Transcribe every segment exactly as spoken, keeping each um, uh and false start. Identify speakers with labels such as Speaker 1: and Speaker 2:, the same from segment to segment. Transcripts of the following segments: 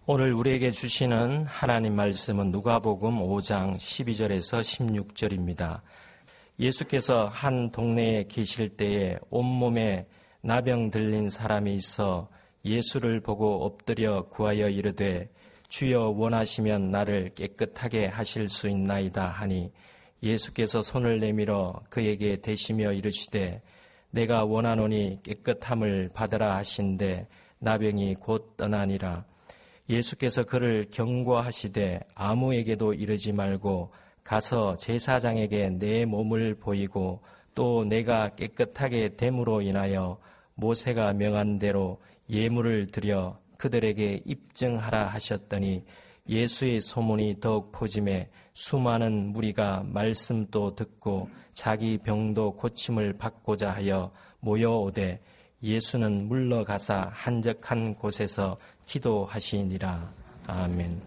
Speaker 1: 오늘 우리에게 주시는 하나님 말씀은 누가복음 오 장 십이 절에서 십육 절입니다. 예수께서 한 동네에 계실 때에 온몸에 나병 들린 사람이 있어 예수를 보고 엎드려 구하여 이르되 주여 원하시면 나를 깨끗하게 하실 수 있나이다 하니 예수께서 손을 내밀어 그에게 대시며 이르시되 내가 원하노니 깨끗함을 받으라 하신대 나병이 곧 떠나니라. 예수께서 그를 경고하시되 아무에게도 이르지 말고 가서 제사장에게 내 몸을 보이고 또 내가 깨끗하게 됨으로 인하여 모세가 명한 대로 예물을 드려 그들에게 입증하라 하셨더니 예수의 소문이 더욱 퍼지매 수많은 무리가 말씀도 듣고 자기 병도 고침을 받고자 하여 모여오되 예수는 물러가사 한적한 곳에서 기도하시니라. 아멘.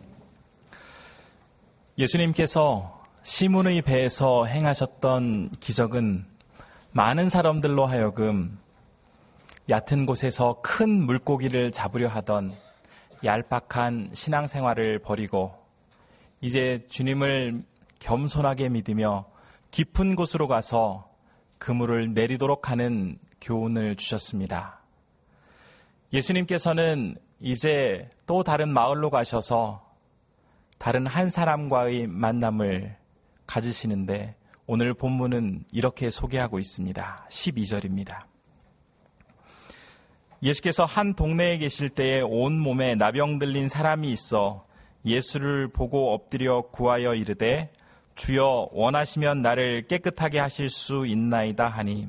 Speaker 2: 예수님께서 시몬의 배에서 행하셨던 기적은 많은 사람들로 하여금 얕은 곳에서 큰 물고기를 잡으려 하던 얄팍한 신앙생활을 버리고 이제 주님을 겸손하게 믿으며 깊은 곳으로 가서 그물을 내리도록 하는 교훈을 주셨습니다. 예수님께서는 이제 또 다른 마을로 가셔서 다른 한 사람과의 만남을 가지시는데 오늘 본문은 이렇게 소개하고 있습니다. 십이 절입니다. 예수께서 한 동네에 계실 때에 온몸에 나병 들린 사람이 있어 예수를 보고 엎드려 구하여 이르되 주여 원하시면 나를 깨끗하게 하실 수 있나이다 하니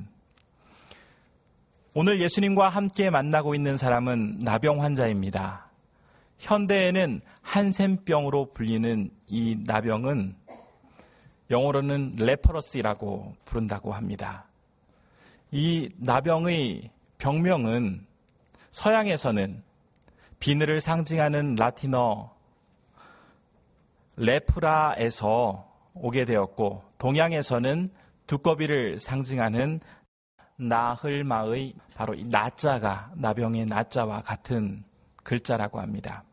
Speaker 2: 오늘 예수님과 함께 만나고 있는 사람은 나병 환자입니다. 현대에는 한센병으로 불리는 이 나병은 영어로는 레퍼러시라고 부른다고 합니다. 이 나병의 병명은 서양에서는 비늘을 상징하는 라틴어 레프라에서 오게 되었고 동양에서는 두꺼비를 상징하는 나흘마의 바로 이 나자가 나병의 나자와 같은 글자라고 합니다.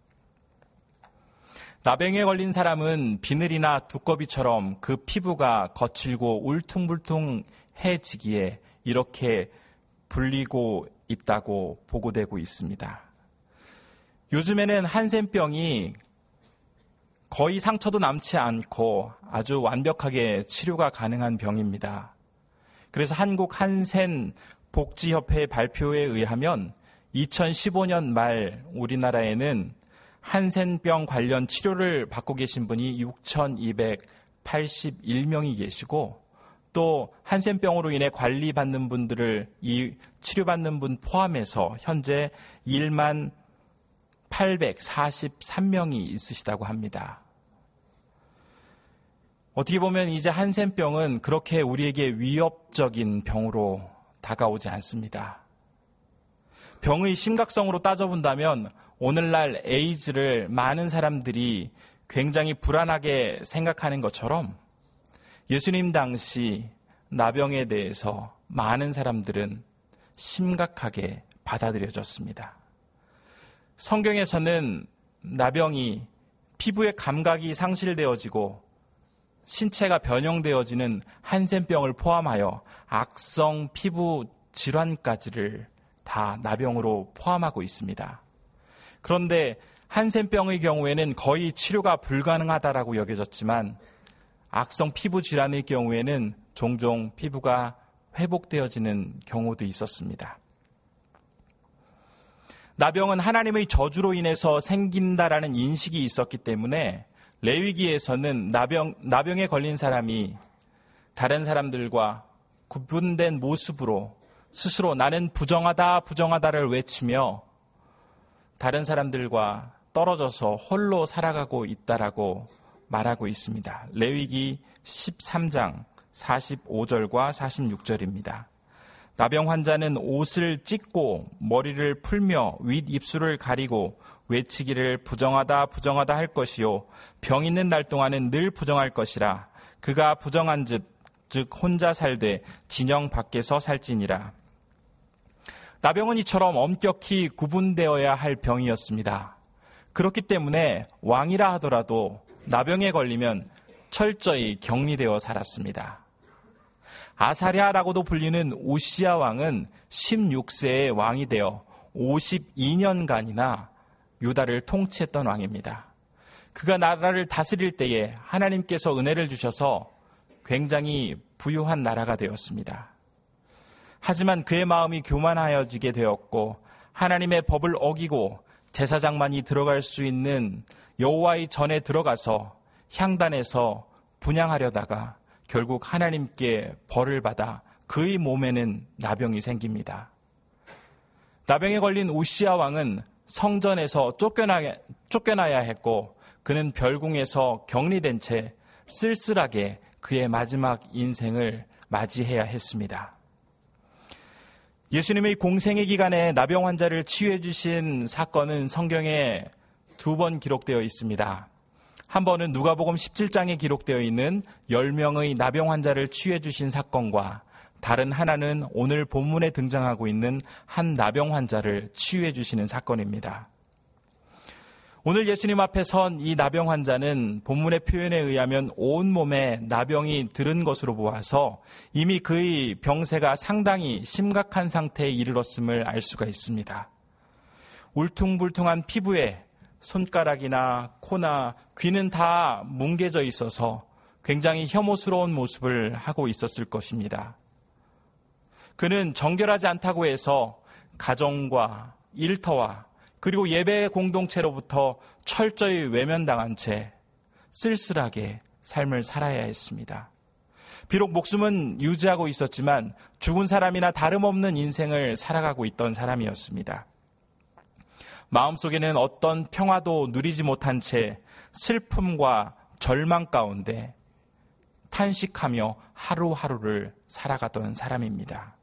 Speaker 2: 나병에 걸린 사람은 비늘이나 두꺼비처럼 그 피부가 거칠고 울퉁불퉁해지기에 이렇게 불리고 있다고 보고되고 있습니다. 요즘에는 한센병이 거의 상처도 남지 않고 아주 완벽하게 치료가 가능한 병입니다. 그래서 한국 한센 복지협회 발표에 의하면 이천십오 년 말 우리나라에는 한센병 관련 치료를 받고 계신 분이 육천이백팔십일 명이 계시고 또 한센병으로 인해 관리받는 분들을 이 치료받는 분 포함해서 현재 일만 팔백사십삼 명이 있으시다고 합니다. 어떻게 보면 이제 한센병은 그렇게 우리에게 위협적인 병으로 다가오지 않습니다. 병의 심각성으로 따져본다면 오늘날 에이즈를 많은 사람들이 굉장히 불안하게 생각하는 것처럼 예수님 당시 나병에 대해서 많은 사람들은 심각하게 받아들여졌습니다. 성경에서는 나병이 피부의 감각이 상실되어지고 신체가 변형되어지는 한센병을 포함하여 악성 피부 질환까지를 다 나병으로 포함하고 있습니다. 그런데 한센병의 경우에는 거의 치료가 불가능하다라고 여겨졌지만 악성 피부 질환의 경우에는 종종 피부가 회복되어지는 경우도 있었습니다. 나병은 하나님의 저주로 인해서 생긴다라는 인식이 있었기 때문에 레위기에서는 나병, 나병에 걸린 사람이 다른 사람들과 구분된 모습으로 스스로 나는 부정하다 부정하다를 외치며 다른 사람들과 떨어져서 홀로 살아가고 있다라고 말하고 있습니다. 레위기 십삼 장 사십오 절과 사십육 절입니다. 나병 환자는 옷을 찢고 머리를 풀며 윗입술을 가리고 외치기를 부정하다 부정하다 할 것이요 병 있는 날 동안은 늘 부정할 것이라. 그가 부정한 즉, 즉 혼자 살되 진영 밖에서 살지니라. 나병은 이처럼 엄격히 구분되어야 할 병이었습니다. 그렇기 때문에 왕이라 하더라도 나병에 걸리면 철저히 격리되어 살았습니다. 아사랴라고도 불리는 오시야 왕은 십육 세에 왕이 되어 오십이 년간이나 유다를 통치했던 왕입니다. 그가 나라를 다스릴 때에 하나님께서 은혜를 주셔서 굉장히 부유한 나라가 되었습니다. 하지만 그의 마음이 교만하여지게 되었고 하나님의 법을 어기고 제사장만이 들어갈 수 있는 여호와의 전에 들어가서 향단에서 분향하려다가 결국 하나님께 벌을 받아 그의 몸에는 나병이 생깁니다. 나병에 걸린 오시야 왕은 성전에서 쫓겨나야, 쫓겨나야 했고 그는 별궁에서 격리된 채 쓸쓸하게 그의 마지막 인생을 맞이해야 했습니다. 예수님의 공생의 기간에 나병 환자를 치유해 주신 사건은 성경에 두 번 기록되어 있습니다. 한 번은 누가복음 십칠 장에 기록되어 있는 열 명의 나병 환자를 치유해 주신 사건과 다른 하나는 오늘 본문에 등장하고 있는 한 나병 환자를 치유해 주시는 사건입니다. 오늘 예수님 앞에 선 이 나병 환자는 본문의 표현에 의하면 온몸에 나병이 들은 것으로 보아서 이미 그의 병세가 상당히 심각한 상태에 이르렀음을 알 수가 있습니다. 울퉁불퉁한 피부에 손가락이나 코나 귀는 다 뭉개져 있어서 굉장히 혐오스러운 모습을 하고 있었을 것입니다. 그는 정결하지 않다고 해서 가정과 일터와 그리고 예배 공동체로부터 철저히 외면당한 채 쓸쓸하게 삶을 살아야 했습니다. 비록 목숨은 유지하고 있었지만 죽은 사람이나 다름없는 인생을 살아가고 있던 사람이었습니다. 마음속에는 어떤 평화도 누리지 못한 채 슬픔과 절망 가운데 탄식하며 하루하루를 살아가던 사람입니다.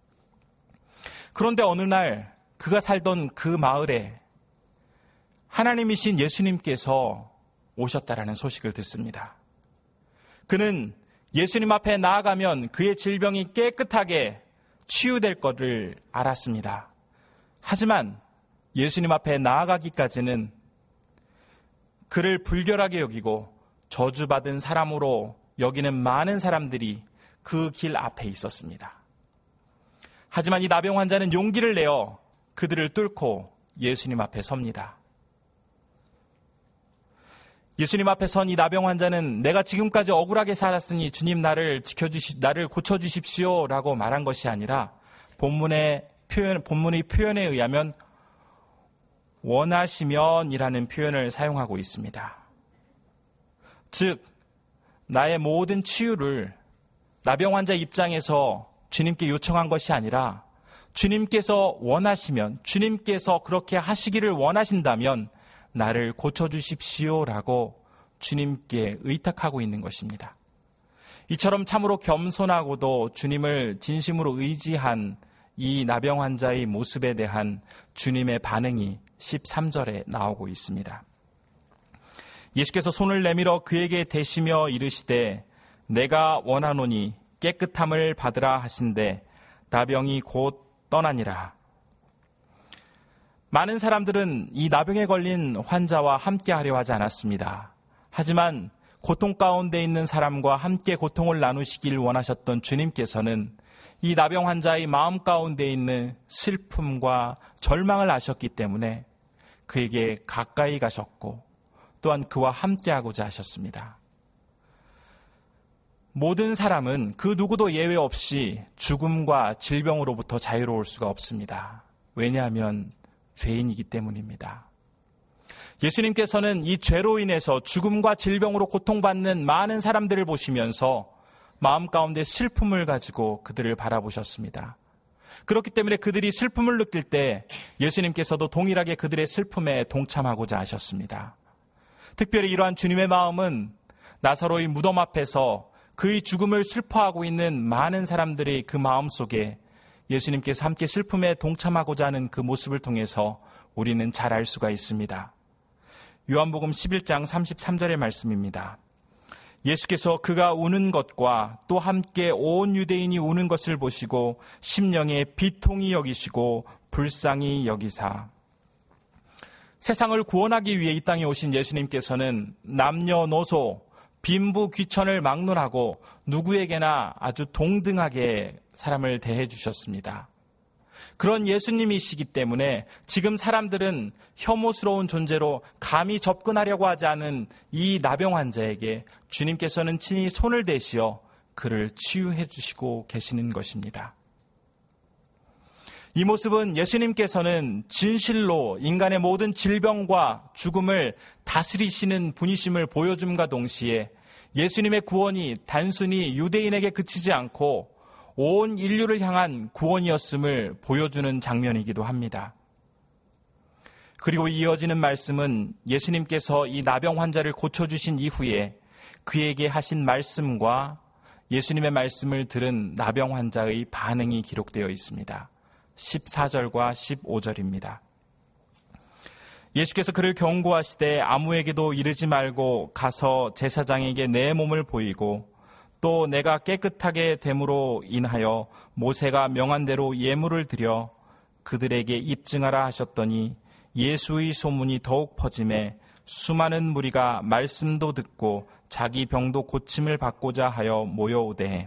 Speaker 2: 그런데 어느 날 그가 살던 그 마을에 하나님이신 예수님께서 오셨다라는 소식을 듣습니다. 그는 예수님 앞에 나아가면 그의 질병이 깨끗하게 치유될 것을 알았습니다. 하지만 예수님 앞에 나아가기까지는 그를 불결하게 여기고 저주받은 사람으로 여기는 많은 사람들이 그 길 앞에 있었습니다. 하지만 이 나병 환자는 용기를 내어 그들을 뚫고 예수님 앞에 섭니다. 예수님 앞에 선 이 나병 환자는 내가 지금까지 억울하게 살았으니 주님 나를 지켜주시, 나를 고쳐주십시오 라고 말한 것이 아니라 본문의 표현, 본문의 표현에 의하면 원하시면 이라는 표현을 사용하고 있습니다. 즉, 나의 모든 치유를 나병 환자 입장에서 주님께 요청한 것이 아니라 주님께서 원하시면, 주님께서 그렇게 하시기를 원하신다면 나를 고쳐주십시오라고 주님께 의탁하고 있는 것입니다. 이처럼 참으로 겸손하고도 주님을 진심으로 의지한 이 나병 환자의 모습에 대한 주님의 반응이 십삼 절에 나오고 있습니다. 예수께서 손을 내밀어 그에게 대시며 이르시되 내가 원하노니 깨끗함을 받으라 하신대 나병이 곧 떠나니라. 많은 사람들은 이 나병에 걸린 환자와 함께 하려 하지 않았습니다. 하지만 고통 가운데 있는 사람과 함께 고통을 나누시길 원하셨던 주님께서는 이 나병 환자의 마음 가운데 있는 슬픔과 절망을 아셨기 때문에 그에게 가까이 가셨고 또한 그와 함께하고자 하셨습니다. 모든 사람은 그 누구도 예외 없이 죽음과 질병으로부터 자유로울 수가 없습니다. 왜냐하면 죄인이기 때문입니다. 예수님께서는 이 죄로 인해서 죽음과 질병으로 고통받는 많은 사람들을 보시면서 마음 가운데 슬픔을 가지고 그들을 바라보셨습니다. 그렇기 때문에 그들이 슬픔을 느낄 때 예수님께서도 동일하게 그들의 슬픔에 동참하고자 하셨습니다. 특별히 이러한 주님의 마음은 나사로의 무덤 앞에서 그의 죽음을 슬퍼하고 있는 많은 사람들의 그 마음 속에 예수님께서 함께 슬픔에 동참하고자 하는 그 모습을 통해서 우리는 잘 알 수가 있습니다. 요한복음 십일 장 삼십삼 절의 말씀입니다. 예수께서 그가 우는 것과 또 함께 온 유대인이 우는 것을 보시고 심령에 비통히 여기시고 불쌍히 여기사. 세상을 구원하기 위해 이 땅에 오신 예수님께서는 남녀노소, 빈부 귀천을 막론하고 누구에게나 아주 동등하게 사람을 대해 주셨습니다. 그런 예수님이시기 때문에 지금 사람들은 혐오스러운 존재로 감히 접근하려고 하지 않은 이 나병 환자에게 주님께서는 친히 손을 대시어 그를 치유해 주시고 계시는 것입니다. 이 모습은 예수님께서는 진실로 인간의 모든 질병과 죽음을 다스리시는 분이심을 보여줌과 동시에 예수님의 구원이 단순히 유대인에게 그치지 않고 온 인류를 향한 구원이었음을 보여주는 장면이기도 합니다. 그리고 이어지는 말씀은 예수님께서 이 나병 환자를 고쳐주신 이후에 그에게 하신 말씀과 예수님의 말씀을 들은 나병 환자의 반응이 기록되어 있습니다. 십사 절과 십오 절입니다. 예수께서 그를 경고하시되 아무에게도 이르지 말고 가서 제사장에게 내 몸을 보이고 또 내가 깨끗하게 됨으로 인하여 모세가 명한 대로 예물을 드려 그들에게 입증하라 하셨더니 예수의 소문이 더욱 퍼짐에 수많은 무리가 말씀도 듣고 자기 병도 고침을 받고자 하여 모여오되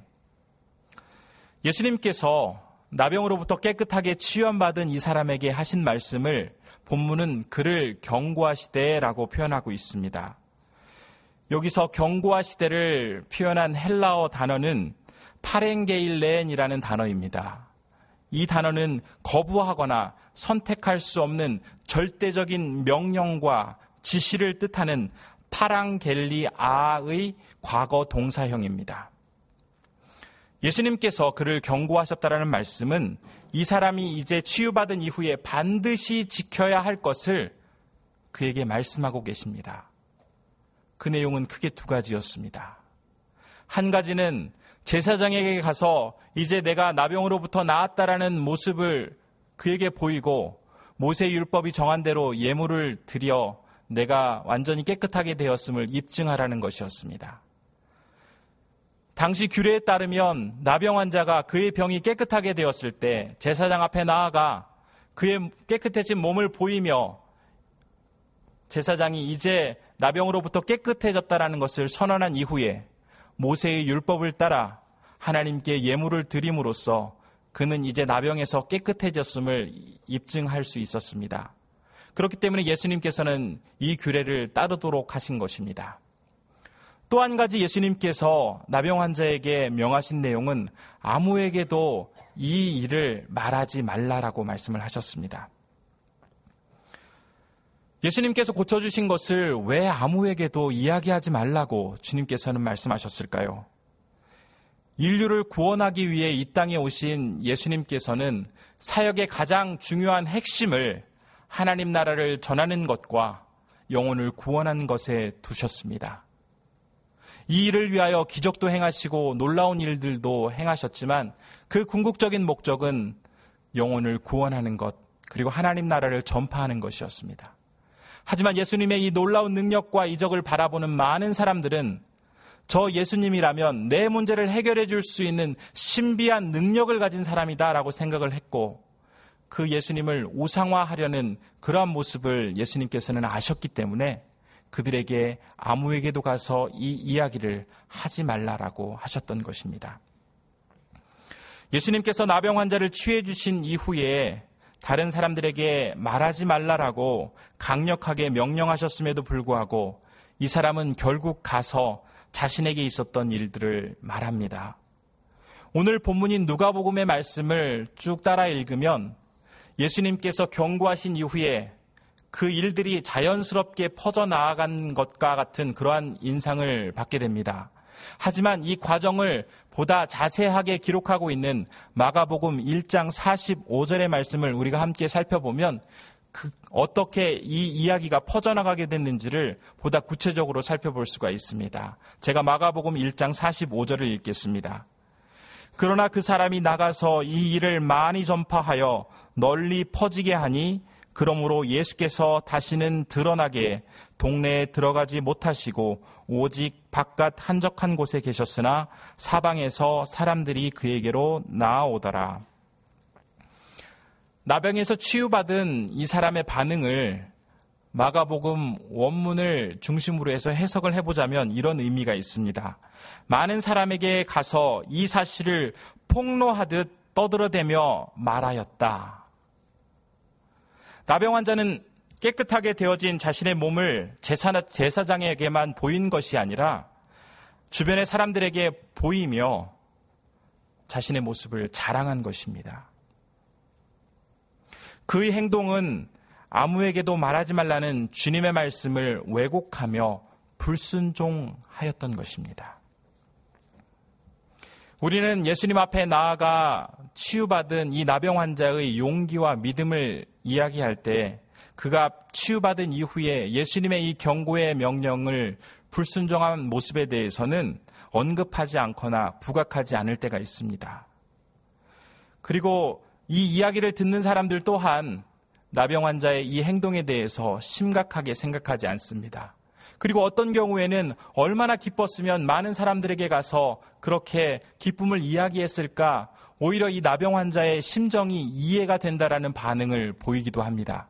Speaker 2: 예수님께서 나병으로부터 깨끗하게 치유받은 이 사람에게 하신 말씀을 본문은 그를 경고하시되라고 표현하고 있습니다. 여기서 경고하시되를 표현한 헬라어 단어는 파렌게일렌이라는 단어입니다. 이 단어는 거부하거나 선택할 수 없는 절대적인 명령과 지시를 뜻하는 파랑겔리아의 과거 동사형입니다. 예수님께서 그를 경고하셨다라는 말씀은 이 사람이 이제 치유받은 이후에 반드시 지켜야 할 것을 그에게 말씀하고 계십니다. 그 내용은 크게 두 가지였습니다. 한 가지는 제사장에게 가서 이제 내가 나병으로부터 나았다라는 모습을 그에게 보이고 모세 율법이 정한 대로 예물을 드려 내가 완전히 깨끗하게 되었음을 입증하라는 것이었습니다. 당시 규례에 따르면 나병 환자가 그의 병이 깨끗하게 되었을 때 제사장 앞에 나아가 그의 깨끗해진 몸을 보이며 제사장이 이제 나병으로부터 깨끗해졌다라는 것을 선언한 이후에 모세의 율법을 따라 하나님께 예물을 드림으로써 그는 이제 나병에서 깨끗해졌음을 입증할 수 있었습니다. 그렇기 때문에 예수님께서는 이 규례를 따르도록 하신 것입니다. 또 한 가지 예수님께서 나병 환자에게 명하신 내용은 아무에게도 이 일을 말하지 말라라고 말씀을 하셨습니다. 예수님께서 고쳐주신 것을 왜 아무에게도 이야기하지 말라고 주님께서는 말씀하셨을까요? 인류를 구원하기 위해 이 땅에 오신 예수님께서는 사역의 가장 중요한 핵심을 하나님 나라를 전하는 것과 영혼을 구원하는 것에 두셨습니다. 이 일을 위하여 기적도 행하시고 놀라운 일들도 행하셨지만 그 궁극적인 목적은 영혼을 구원하는 것, 그리고 하나님 나라를 전파하는 것이었습니다. 하지만 예수님의 이 놀라운 능력과 이적을 바라보는 많은 사람들은 저 예수님이라면 내 문제를 해결해 줄 수 있는 신비한 능력을 가진 사람이다라고 생각을 했고 그 예수님을 우상화하려는 그러한 모습을 예수님께서는 아셨기 때문에 그들에게 아무에게도 가서 이 이야기를 하지 말라라고 하셨던 것입니다. 예수님께서 나병 환자를 치유해 주신 이후에 다른 사람들에게 말하지 말라라고 강력하게 명령하셨음에도 불구하고 이 사람은 결국 가서 자신에게 있었던 일들을 말합니다. 오늘 본문인 누가복음의 말씀을 쭉 따라 읽으면 예수님께서 경고하신 이후에 그 일들이 자연스럽게 퍼져나간 것과 같은 그러한 인상을 받게 됩니다. 하지만 이 과정을 보다 자세하게 기록하고 있는 마가복음 일 장 사십오 절의 말씀을 우리가 함께 살펴보면 그 어떻게 이 이야기가 퍼져나가게 됐는지를 보다 구체적으로 살펴볼 수가 있습니다. 제가 마가복음 일 장 사십오 절을 읽겠습니다. 그러나 그 사람이 나가서 이 일을 많이 전파하여 널리 퍼지게 하니 그러므로 예수께서 다시는 드러나게 동네에 들어가지 못하시고 오직 바깥 한적한 곳에 계셨으나 사방에서 사람들이 그에게로 나아오더라. 나병에서 치유받은 이 사람의 반응을 마가복음 원문을 중심으로 해서 해석을 해보자면 이런 의미가 있습니다. 많은 사람에게 가서 이 사실을 폭로하듯 떠들어대며 말하였다. 나병 환자는 깨끗하게 되어진 자신의 몸을 제사, 제사장에게만 보인 것이 아니라 주변의 사람들에게 보이며 자신의 모습을 자랑한 것입니다. 그의 행동은 아무에게도 말하지 말라는 주님의 말씀을 왜곡하며 불순종하였던 것입니다. 우리는 예수님 앞에 나아가 치유받은 이 나병 환자의 용기와 믿음을 이야기할 때 그가 치유받은 이후에 예수님의 이 경고의 명령을 불순종한 모습에 대해서는 언급하지 않거나 부각하지 않을 때가 있습니다. 그리고 이 이야기를 듣는 사람들 또한 나병 환자의 이 행동에 대해서 심각하게 생각하지 않습니다. 그리고 어떤 경우에는 얼마나 기뻤으면 많은 사람들에게 가서 그렇게 기쁨을 이야기했을까, 오히려 이 나병 환자의 심정이 이해가 된다라는 반응을 보이기도 합니다.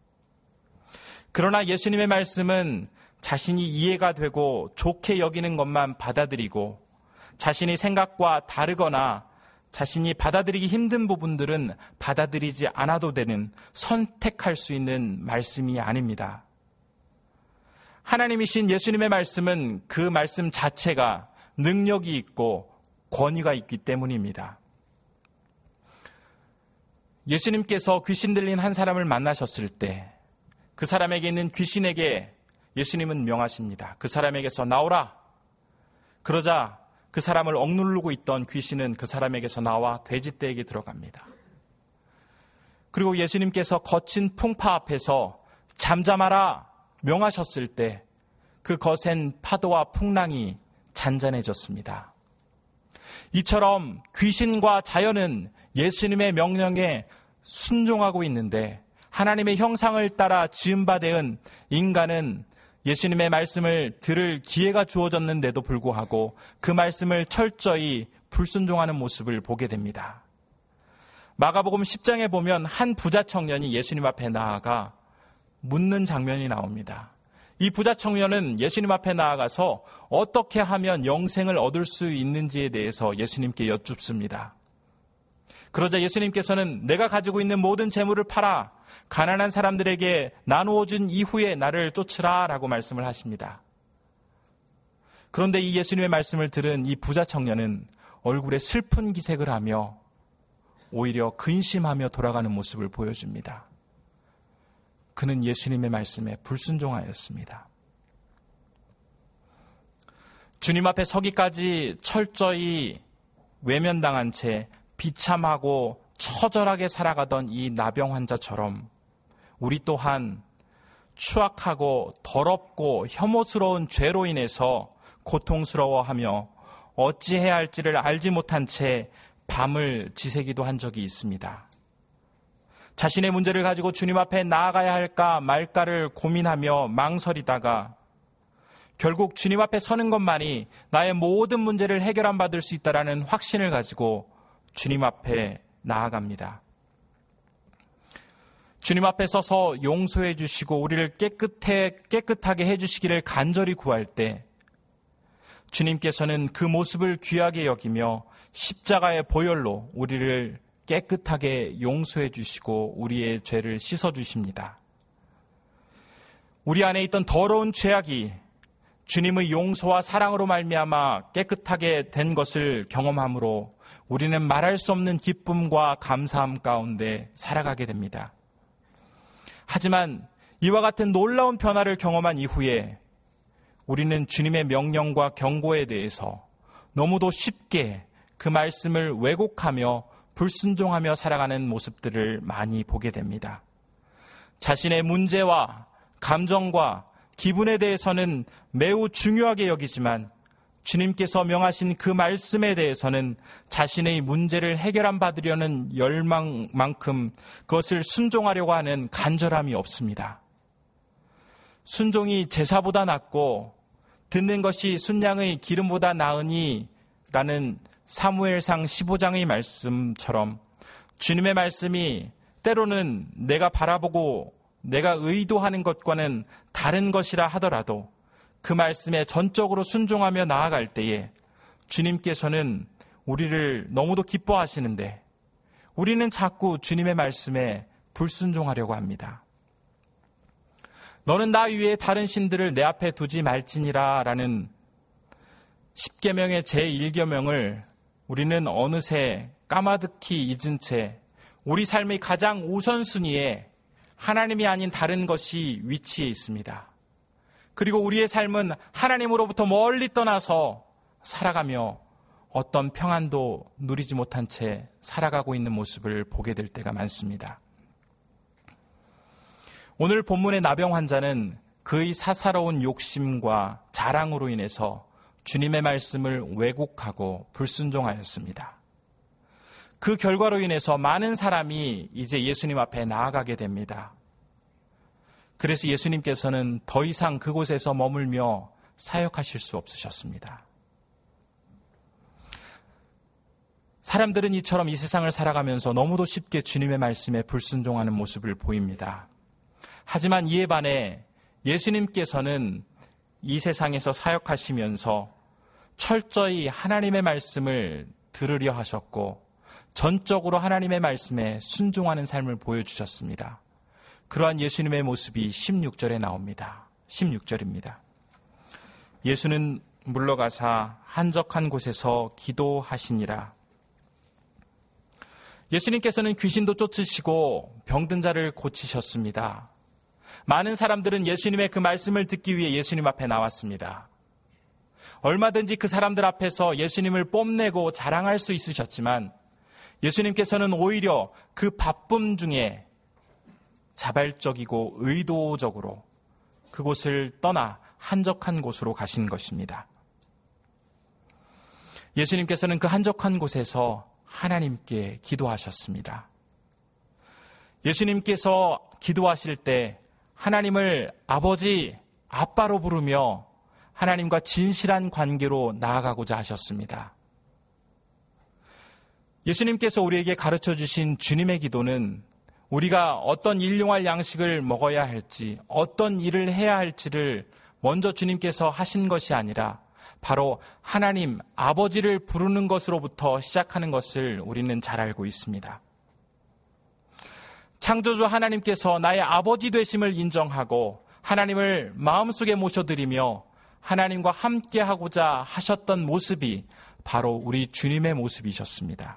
Speaker 2: 그러나 예수님의 말씀은 자신이 이해가 되고 좋게 여기는 것만 받아들이고 자신의 생각과 다르거나 자신이 받아들이기 힘든 부분들은 받아들이지 않아도 되는, 선택할 수 있는 말씀이 아닙니다. 하나님이신 예수님의 말씀은 그 말씀 자체가 능력이 있고 권위가 있기 때문입니다. 예수님께서 귀신 들린 한 사람을 만나셨을 때 그 사람에게 있는 귀신에게 예수님은 명하십니다. 그 사람에게서 나오라. 그러자 그 사람을 억누르고 있던 귀신은 그 사람에게서 나와 돼지떼에게 들어갑니다. 그리고 예수님께서 거친 풍파 앞에서 잠잠하라 명하셨을 때 그 거센 파도와 풍랑이 잔잔해졌습니다. 이처럼 귀신과 자연은 예수님의 명령에 순종하고 있는데 하나님의 형상을 따라 지음받은 인간은 예수님의 말씀을 들을 기회가 주어졌는데도 불구하고 그 말씀을 철저히 불순종하는 모습을 보게 됩니다. 마가복음 십 장에 보면 한 부자 청년이 예수님 앞에 나아가 묻는 장면이 나옵니다. 이 부자 청년은 예수님 앞에 나아가서 어떻게 하면 영생을 얻을 수 있는지에 대해서 예수님께 여쭙습니다. 그러자 예수님께서는 내가 가지고 있는 모든 재물을 팔아 가난한 사람들에게 나누어 준 이후에 나를 쫓으라 라고 말씀을 하십니다. 그런데 이 예수님의 말씀을 들은 이 부자 청년은 얼굴에 슬픈 기색을 하며 오히려 근심하며 돌아가는 모습을 보여줍니다. 그는 예수님의 말씀에 불순종하였습니다. 주님 앞에 서기까지 철저히 외면당한 채 비참하고 처절하게 살아가던 이 나병 환자처럼 우리 또한 추악하고 더럽고 혐오스러운 죄로 인해서 고통스러워하며 어찌해야 할지를 알지 못한 채 밤을 지새기도 한 적이 있습니다. 자신의 문제를 가지고 주님 앞에 나아가야 할까 말까를 고민하며 망설이다가 결국 주님 앞에 서는 것만이 나의 모든 문제를 해결한 받을 수 있다라는 확신을 가지고 주님 앞에 나아갑니다. 주님 앞에 서서 용서해 주시고 우리를 깨끗해, 깨끗하게 해주시기를 간절히 구할 때 주님께서는 그 모습을 귀하게 여기며 십자가의 보혈로 우리를 깨끗하게 용서해 주시고 우리의 죄를 씻어 주십니다. 우리 안에 있던 더러운 죄악이 주님의 용서와 사랑으로 말미암아 깨끗하게 된 것을 경험함으로 우리는 말할 수 없는 기쁨과 감사함 가운데 살아가게 됩니다. 하지만 이와 같은 놀라운 변화를 경험한 이후에 우리는 주님의 명령과 경고에 대해서 너무도 쉽게 그 말씀을 왜곡하며 불순종하며 살아가는 모습들을 많이 보게 됩니다. 자신의 문제와 감정과 기분에 대해서는 매우 중요하게 여기지만 주님께서 명하신 그 말씀에 대해서는 자신의 문제를 해결함 받으려는 열망만큼 그것을 순종하려고 하는 간절함이 없습니다. 순종이 제사보다 낫고 듣는 것이 순양의 기름보다 나으니 라는 사무엘상 십오 장의 말씀처럼 주님의 말씀이 때로는 내가 바라보고 내가 의도하는 것과는 다른 것이라 하더라도 그 말씀에 전적으로 순종하며 나아갈 때에 주님께서는 우리를 너무도 기뻐하시는데 우리는 자꾸 주님의 말씀에 불순종하려고 합니다. 너는 나 위에 다른 신들을 내 앞에 두지 말지니라 라는 십계명의 제일 계명을 우리는 어느새 까마득히 잊은 채 우리 삶의 가장 우선순위에 하나님이 아닌 다른 것이 위치해 있습니다. 그리고 우리의 삶은 하나님으로부터 멀리 떠나서 살아가며 어떤 평안도 누리지 못한 채 살아가고 있는 모습을 보게 될 때가 많습니다. 오늘 본문의 나병 환자는 그의 사사로운 욕심과 자랑으로 인해서 주님의 말씀을 왜곡하고 불순종하였습니다. 그 결과로 인해서 많은 사람이 이제 예수님 앞에 나아가게 됩니다. 그래서 예수님께서는 더 이상 그곳에서 머물며 사역하실 수 없으셨습니다. 사람들은 이처럼 이 세상을 살아가면서 너무도 쉽게 주님의 말씀에 불순종하는 모습을 보입니다. 하지만 이에 반해 예수님께서는 이 세상에서 사역하시면서 철저히 하나님의 말씀을 들으려 하셨고 전적으로 하나님의 말씀에 순종하는 삶을 보여주셨습니다. 그러한 예수님의 모습이 십육 절에 나옵니다. 십육 절입니다. 예수는 물러가사 한적한 곳에서 기도하시니라. 예수님께서는 귀신도 쫓으시고 병든 자를 고치셨습니다. 많은 사람들은 예수님의 그 말씀을 듣기 위해 예수님 앞에 나왔습니다. 얼마든지 그 사람들 앞에서 예수님을 뽐내고 자랑할 수 있으셨지만 예수님께서는 오히려 그 바쁨 중에 자발적이고 의도적으로 그곳을 떠나 한적한 곳으로 가신 것입니다. 예수님께서는 그 한적한 곳에서 하나님께 기도하셨습니다. 예수님께서 기도하실 때 하나님을 아버지, 아빠로 부르며 하나님과 진실한 관계로 나아가고자 하셨습니다. 예수님께서 우리에게 가르쳐 주신 주님의 기도는 우리가 어떤 일용할 양식을 먹어야 할지, 어떤 일을 해야 할지를 먼저 주님께서 하신 것이 아니라 바로 하나님, 아버지를 부르는 것으로부터 시작하는 것을 우리는 잘 알고 있습니다. 창조주 하나님께서 나의 아버지 되심을 인정하고 하나님을 마음속에 모셔드리며 하나님과 함께하고자 하셨던 모습이 바로 우리 주님의 모습이셨습니다.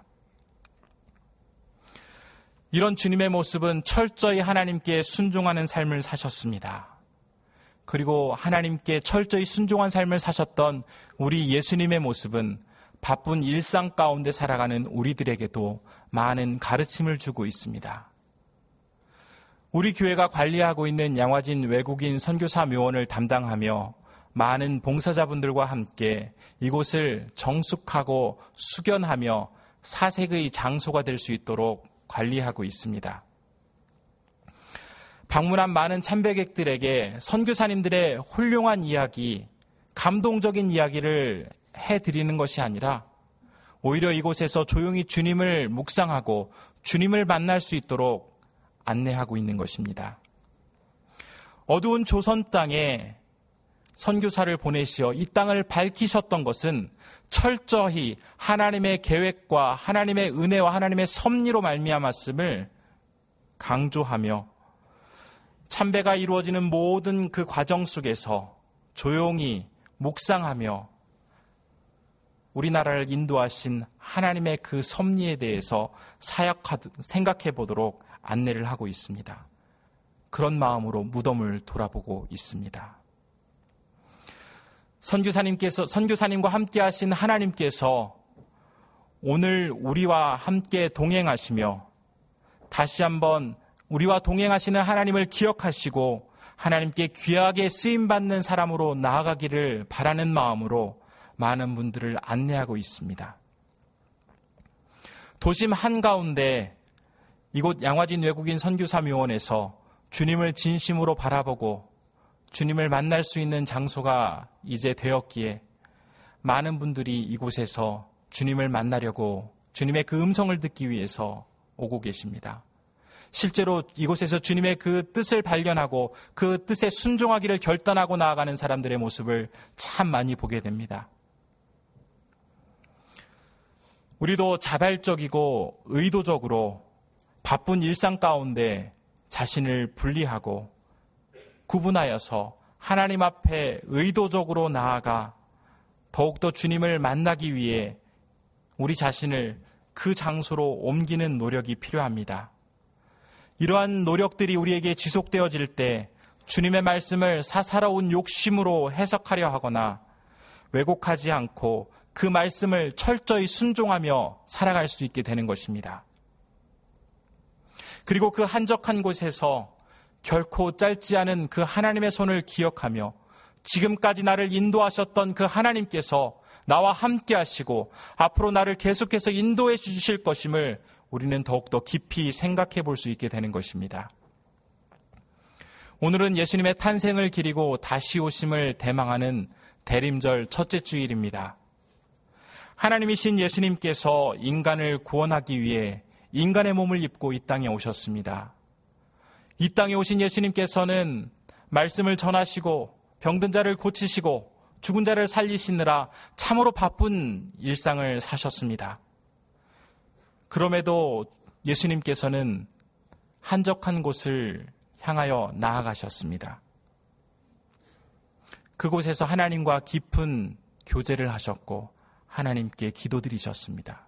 Speaker 2: 이런 주님의 모습은 철저히 하나님께 순종하는 삶을 사셨습니다. 그리고 하나님께 철저히 순종한 삶을 사셨던 우리 예수님의 모습은 바쁜 일상 가운데 살아가는 우리들에게도 많은 가르침을 주고 있습니다. 우리 교회가 관리하고 있는 양화진 외국인 선교사 묘원을 담당하며 많은 봉사자분들과 함께 이곳을 정숙하고 숙연하며 사색의 장소가 될 수 있도록 관리하고 있습니다. 방문한 많은 참배객들에게 선교사님들의 훌륭한 이야기, 감동적인 이야기를 해드리는 것이 아니라 오히려 이곳에서 조용히 주님을 묵상하고 주님을 만날 수 있도록 안내하고 있는 것입니다. 어두운 조선 땅에 선교사를 보내시어 이 땅을 밝히셨던 것은 철저히 하나님의 계획과 하나님의 은혜와 하나님의 섭리로 말미암았음을 강조하며 참배가 이루어지는 모든 그 과정 속에서 조용히 묵상하며 우리나라를 인도하신 하나님의 그 섭리에 대해서 사역하, 생각해 보도록 안내를 하고 있습니다. 그런 마음으로 무덤을 돌아보고 있습니다. 선교사님께서, 선교사님과 함께 하신 하나님께서 오늘 우리와 함께 동행하시며 다시 한번 우리와 동행하시는 하나님을 기억하시고 하나님께 귀하게 쓰임받는 사람으로 나아가기를 바라는 마음으로 많은 분들을 안내하고 있습니다. 도심 한가운데 이곳 양화진 외국인 선교사 묘원에서 주님을 진심으로 바라보고 주님을 만날 수 있는 장소가 이제 되었기에 많은 분들이 이곳에서 주님을 만나려고 주님의 그 음성을 듣기 위해서 오고 계십니다. 실제로 이곳에서 주님의 그 뜻을 발견하고 그 뜻에 순종하기를 결단하고 나아가는 사람들의 모습을 참 많이 보게 됩니다. 우리도 자발적이고 의도적으로 바쁜 일상 가운데 자신을 분리하고 구분하여서 하나님 앞에 의도적으로 나아가 더욱더 주님을 만나기 위해 우리 자신을 그 장소로 옮기는 노력이 필요합니다. 이러한 노력들이 우리에게 지속되어질 때 주님의 말씀을 사사로운 욕심으로 해석하려 하거나 왜곡하지 않고 그 말씀을 철저히 순종하며 살아갈 수 있게 되는 것입니다. 그리고 그 한적한 곳에서 결코 짧지 않은 그 하나님의 손을 기억하며 지금까지 나를 인도하셨던 그 하나님께서 나와 함께 하시고 앞으로 나를 계속해서 인도해 주실 것임을 우리는 더욱더 깊이 생각해 볼 수 있게 되는 것입니다. 오늘은 예수님의 탄생을 기리고 다시 오심을 대망하는 대림절 첫째 주일입니다. 하나님이신 예수님께서 인간을 구원하기 위해 인간의 몸을 입고 이 땅에 오셨습니다. 이 땅에 오신 예수님께서는 말씀을 전하시고 병든 자를 고치시고 죽은 자를 살리시느라 참으로 바쁜 일상을 사셨습니다. 그럼에도 예수님께서는 한적한 곳을 향하여 나아가셨습니다. 그곳에서 하나님과 깊은 교제를 하셨고 하나님께 기도드리셨습니다.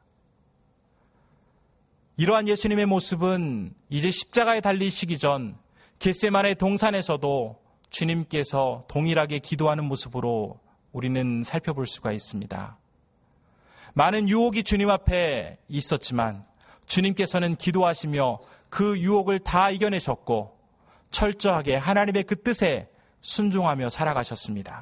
Speaker 2: 이러한 예수님의 모습은 이제 십자가에 달리시기 전 겟세마네 동산에서도 주님께서 동일하게 기도하는 모습으로 우리는 살펴볼 수가 있습니다. 많은 유혹이 주님 앞에 있었지만 주님께서는 기도하시며 그 유혹을 다 이겨내셨고 철저하게 하나님의 그 뜻에 순종하며 살아가셨습니다.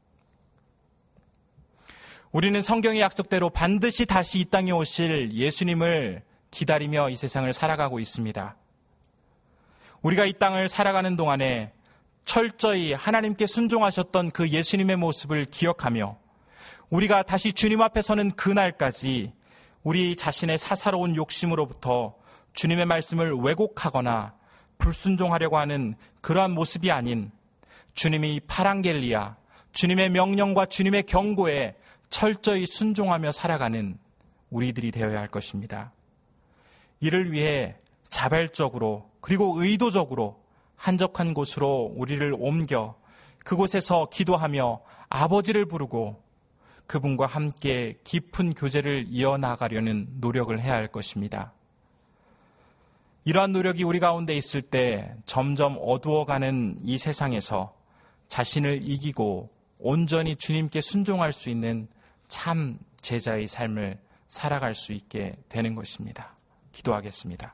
Speaker 2: 우리는 성경의 약속대로 반드시 다시 이 땅에 오실 예수님을 기다리며 이 세상을 살아가고 있습니다. 우리가 이 땅을 살아가는 동안에 철저히 하나님께 순종하셨던 그 예수님의 모습을 기억하며 우리가 다시 주님 앞에 서는 그날까지 우리 자신의 사사로운 욕심으로부터 주님의 말씀을 왜곡하거나 불순종하려고 하는 그러한 모습이 아닌 주님이 파랑겔리아, 주님의 명령과 주님의 경고에 철저히 순종하며 살아가는 우리들이 되어야 할 것입니다. 이를 위해 자발적으로 그리고 의도적으로 한적한 곳으로 우리를 옮겨 그곳에서 기도하며 아버지를 부르고 그분과 함께 깊은 교제를 이어나가려는 노력을 해야 할 것입니다. 이러한 노력이 우리 가운데 있을 때 점점 어두워가는 이 세상에서 자신을 이기고 온전히 주님께 순종할 수 있는 참 제자의 삶을 살아갈 수 있게 되는 것입니다. 기도하겠습니다.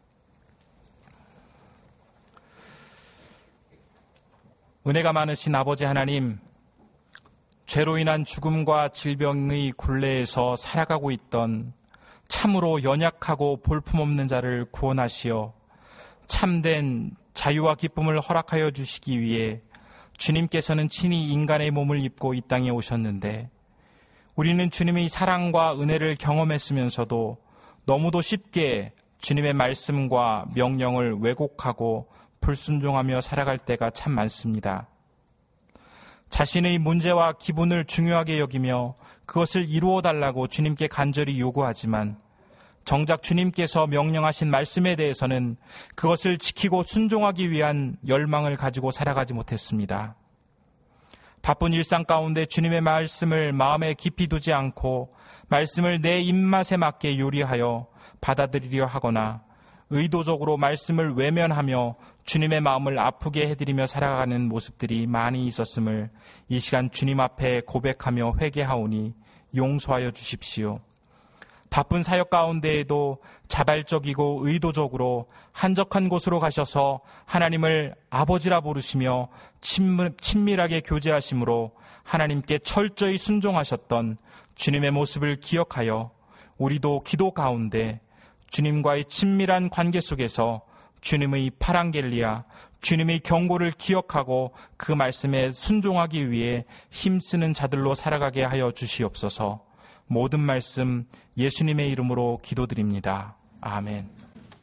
Speaker 2: 은혜가 많으신 아버지 하나님, 죄로 인한 죽음과 질병의 굴레에서 살아가고 있던 참으로 연약하고 볼품없는 자를 구원하시어 참된 자유와 기쁨을 허락하여 주시기 위해 주님께서는 친히 인간의 몸을 입고 이 땅에 오셨는데 우리는 주님의 사랑과 은혜를 경험했으면서도 너무도 쉽게 주님의 말씀과 명령을 왜곡하고 불순종하며 살아갈 때가 참 많습니다. 자신의 문제와 기분을 중요하게 여기며 그것을 이루어 달라고 주님께 간절히 요구하지만 정작 주님께서 명령하신 말씀에 대해서는 그것을 지키고 순종하기 위한 열망을 가지고 살아가지 못했습니다. 바쁜 일상 가운데 주님의 말씀을 마음에 깊이 두지 않고 말씀을 내 입맛에 맞게 요리하여 받아들이려 하거나 의도적으로 말씀을 외면하며 주님의 마음을 아프게 해드리며 살아가는 모습들이 많이 있었음을 이 시간 주님 앞에 고백하며 회개하오니 용서하여 주십시오. 바쁜 사역 가운데에도 자발적이고 의도적으로 한적한 곳으로 가셔서 하나님을 아버지라 부르시며 친밀하게 교제하심으로 하나님께 철저히 순종하셨던 주님의 모습을 기억하여 우리도 기도 가운데 주님과의 친밀한 관계 속에서 주님의 파랑겔리아, 주님의 경고를 기억하고 그 말씀에 순종하기 위해 힘쓰는 자들로 살아가게 하여 주시옵소서. 모든 말씀 예수님의 이름으로 기도드립니다. 아멘.